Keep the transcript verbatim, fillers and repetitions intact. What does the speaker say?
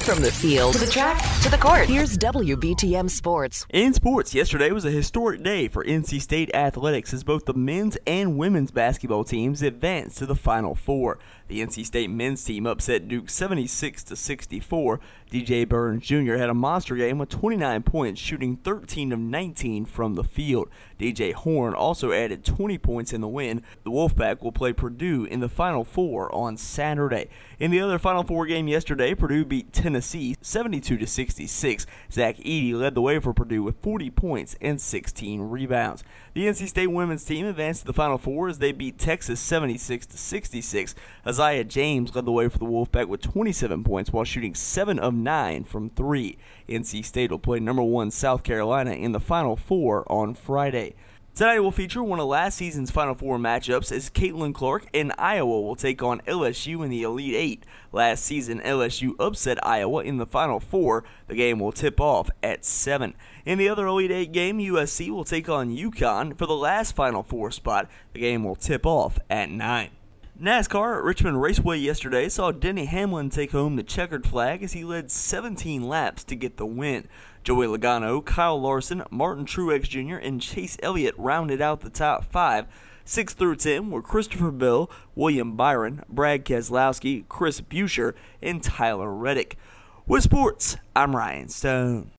From the field to the track to the court, here's W B T M Sports. In sports, yesterday was a historic day for N C State athletics as both the men's and women's basketball teams advanced to the Final Four. The N C State men's team upset Duke seventy-six to sixty-four. D J Burns Junior had a monster game with twenty-nine points, shooting thirteen of nineteen from the field. D J Horn also added twenty points in the win. The Wolfpack will play Purdue in the Final Four on Saturday. In the other Final Four game yesterday, Purdue beat Tennessee seventy-two to sixty-six. Zach Edey led the way for Purdue with forty points and sixteen rebounds. The N C State women's team advanced to the Final Four as they beat Texas seventy-six to sixty-six. Isaiah James led the way for the Wolfpack with twenty-seven points while shooting seven of nine from three. N C State will play number one South Carolina in the Final Four on Friday. Tonight will feature one of last season's Final Four matchups as Caitlin Clark and Iowa will take on L S U in the Elite Eight. Last season, L S U upset Iowa in the Final Four. The game will tip off at seven. In the other Elite Eight game, U S C will take on UConn for the last Final Four spot. The game will tip off at nine. NASCAR at Richmond Raceway yesterday saw Denny Hamlin take home the checkered flag as he led seventeen laps to get the win. Joey Logano, Kyle Larson, Martin Truex Junior, and Chase Elliott rounded out the top five. six through ten were Christopher Bell, William Byron, Brad Keselowski, Chris Buescher, and Tyler Reddick. With sports, I'm Ryan Stone.